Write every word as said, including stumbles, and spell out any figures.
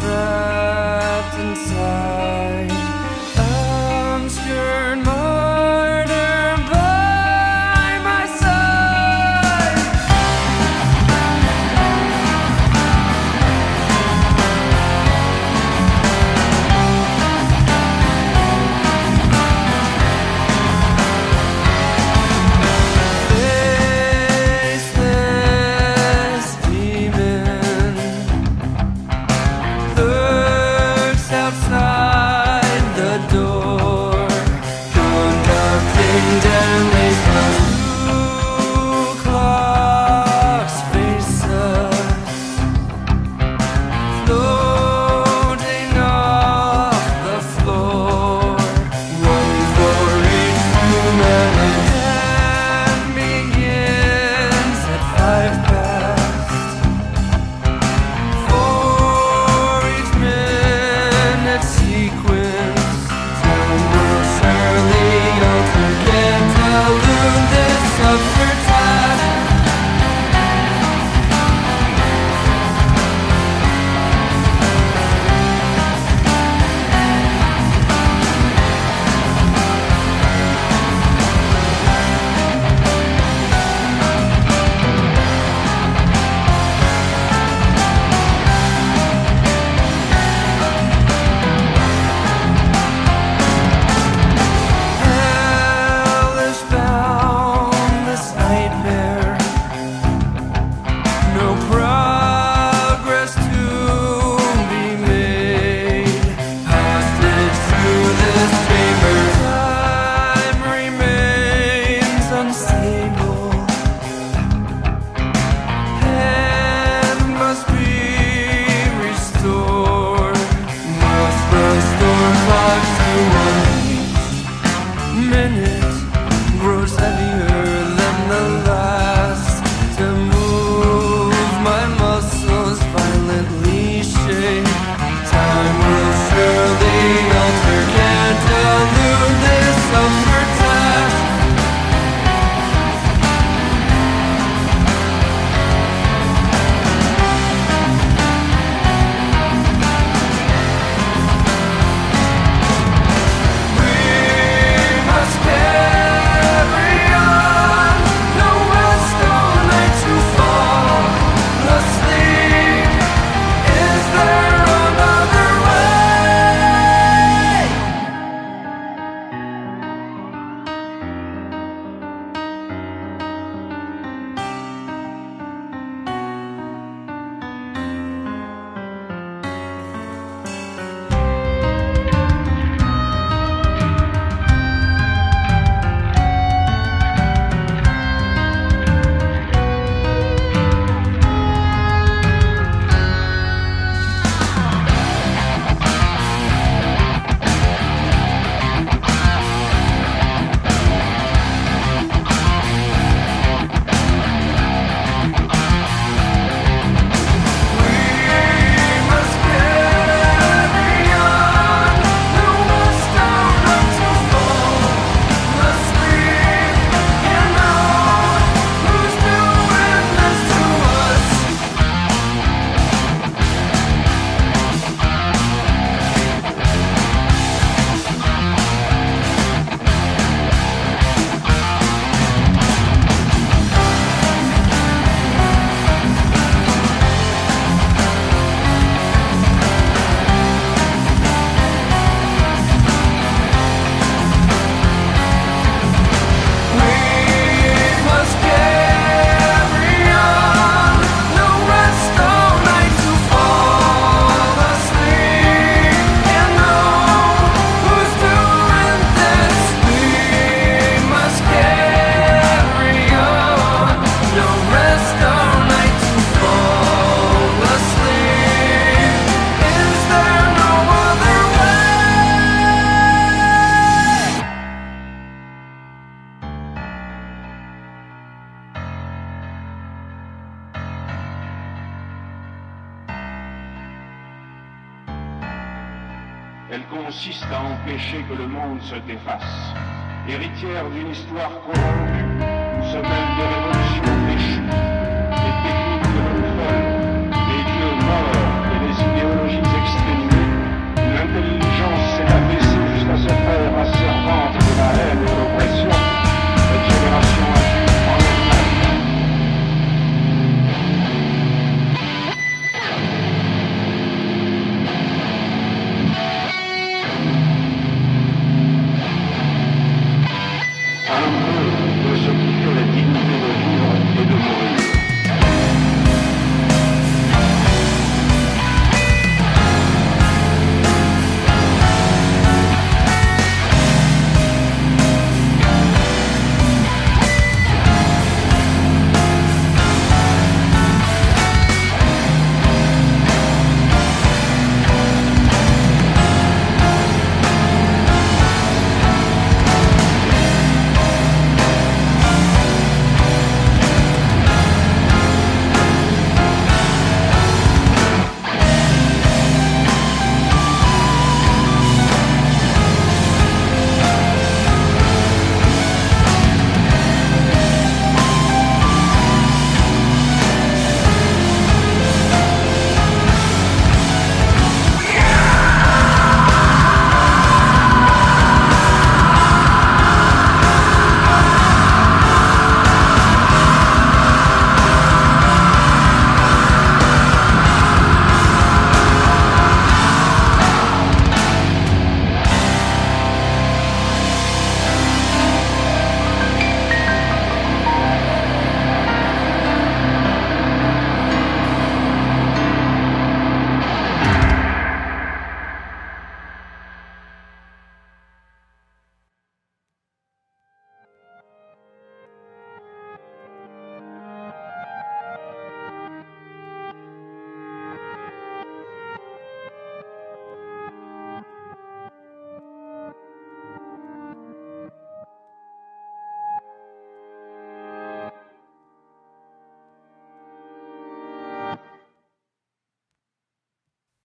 trapped inside. I'm scared martyr by my side. Faceless demon lurks outside the door, conducting deadly through clocks face us, floating off the floor, one for each human and begins at five past. For each minute sequence, time will surely alter, can't elude this absurd task. Hellish bound, this nightmare, no progress to be made. Hostage to this chamber, time remains unstable, and must be restored. Must restore clocks to one. Each minute grows heavier than the last. To move my muscles violently shake. Time will surely alter, can't elude this absurd task. We must carry on, no rest all night to fall asleep. Is there another way? Elle consiste à empêcher que le monde se défasse. Héritière d'une histoire corrompue, où se mêlent des révolutions